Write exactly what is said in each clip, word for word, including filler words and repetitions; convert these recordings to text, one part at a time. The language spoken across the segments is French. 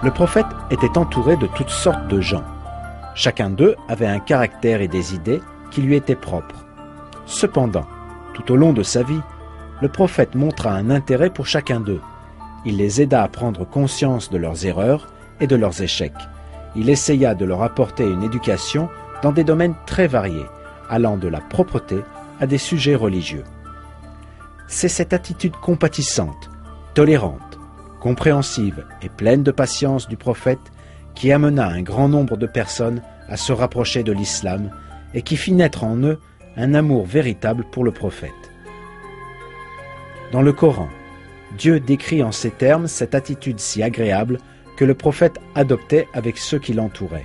Le prophète était entouré de toutes sortes de gens. Chacun d'eux avait un caractère et des idées qui lui étaient propres. Cependant, tout au long de sa vie, le prophète montra un intérêt pour chacun d'eux. Il les aida à prendre conscience de leurs erreurs et de leurs échecs. Il essaya de leur apporter une éducation dans des domaines très variés, allant de la propreté à des sujets religieux. C'est cette attitude compatissante, tolérante, compréhensive et pleine de patience du prophète qui amena un grand nombre de personnes à se rapprocher de l'islam et qui fit naître en eux un amour véritable pour le prophète. Dans le Coran, Dieu décrit en ces termes cette attitude si agréable que le prophète adoptait avec ceux qui l'entouraient.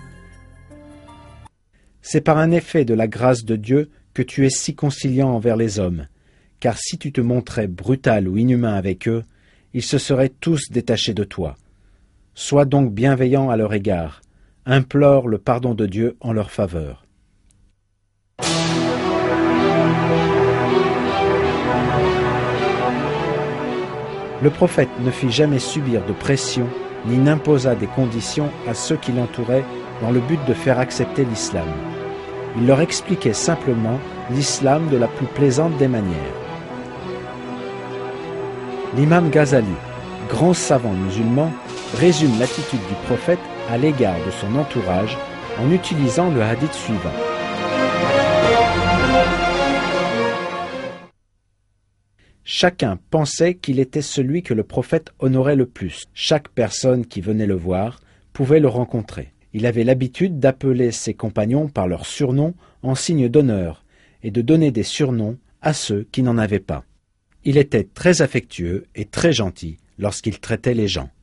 C'est par un effet de la grâce de Dieu que tu es si conciliant envers les hommes, car si tu te montrais brutal ou inhumain avec eux, ils se seraient tous détachés de toi. Sois donc bienveillant à leur égard, implore le pardon de Dieu en leur faveur. Le prophète ne fit jamais subir de pression ni n'imposa des conditions à ceux qui l'entouraient dans le but de faire accepter l'islam. Il leur expliquait simplement l'islam de la plus plaisante des manières. L'imam Ghazali, grand savant musulman, résume l'attitude du prophète à l'égard de son entourage en utilisant le hadith suivant. Chacun pensait qu'il était celui que le prophète honorait le plus. Chaque personne qui venait le voir pouvait le rencontrer. Il avait l'habitude d'appeler ses compagnons par leurs surnoms en signe d'honneur et de donner des surnoms à ceux qui n'en avaient pas. Il était très affectueux et très gentil lorsqu'il traitait les gens.